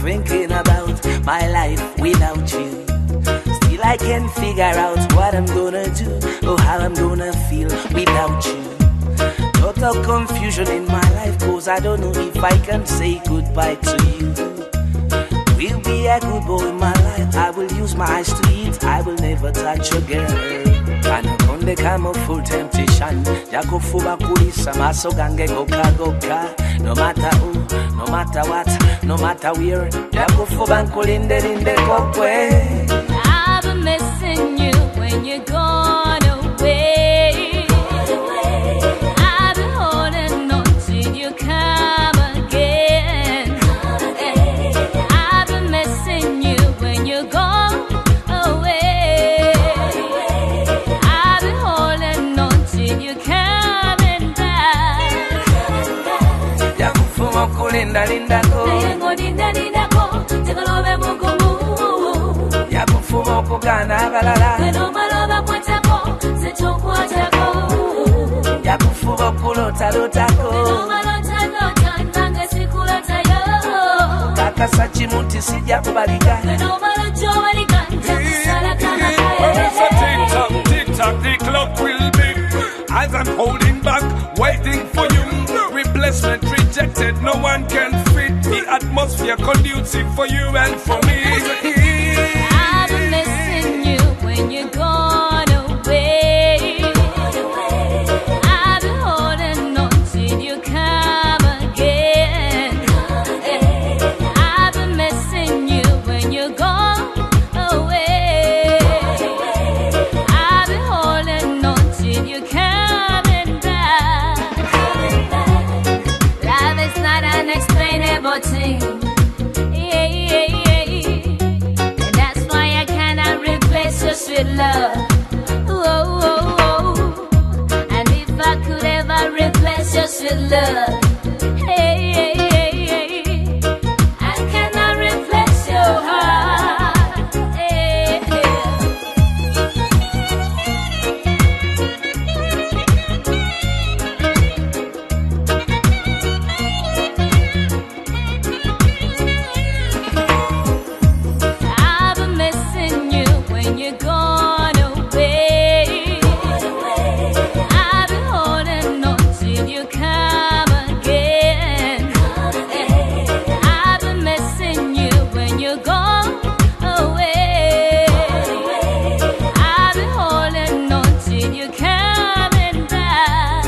thinking about my life without you. Still I can't figure out what I'm gonna do or how I'm gonna feel without you. Total confusion in my life, cause I don't know if I can say goodbye to you. Will be a good boy in my life, I will use my eyes to eat, I will never touch a girl. Panokonde kama full temptation, jako fuba kulisa maso gange goka goka. No matter who, no matter what, no matter where, jako fuba nkulinde linde kokwe. I've been missing you when you're gone away. I've been holding on till you come again. I've been missing you when you're gone away. I've been holding on till you coming back. Yakufuma kulinda lindako, Nengo linda lindako, tekalobe mugumu. yakufuma okugana abalala, Weno maloba kwatako, setokwatako. yakufuma okulotalotako. Weno malota lota, nange sikulotayo. Kakasa chimuti sijja kubalika. Weno malojo walika, ntakusala kama When it's a kaye. tick-tock, tick-tock, the clock will be. As I'm holding back, waiting for you. Replacement rejected, no one can fit. The atmosphere conducive for you and for me. I've been missing you when you're gone away. I've been holding on till you come again. I've been missing you when you're gone away. I've been holding on till you coming back. Love is not an explainable thing. Yeah, yeah, yeah. And that's why I cannot replace your sweet love. Whoa, whoa, whoa. And if I could ever replace your sweet love, hey, hey, hey, hey. I cannot replace your heart. Hey, hey. I've been missing you when you're gone away. I've been holding on till you come again. I've been missing you when you're gone away. I've been holding on till you coming back.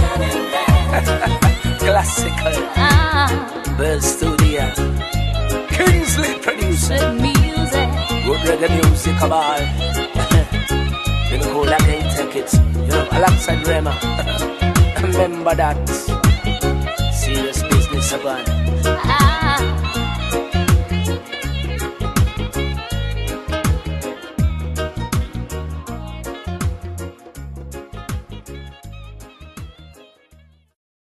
Classical Bird Studio, Kingsley producer, Good music. good reggae music about. You know, cool, I can't take it. You know, alongside Rema. Remember that. Serious business about.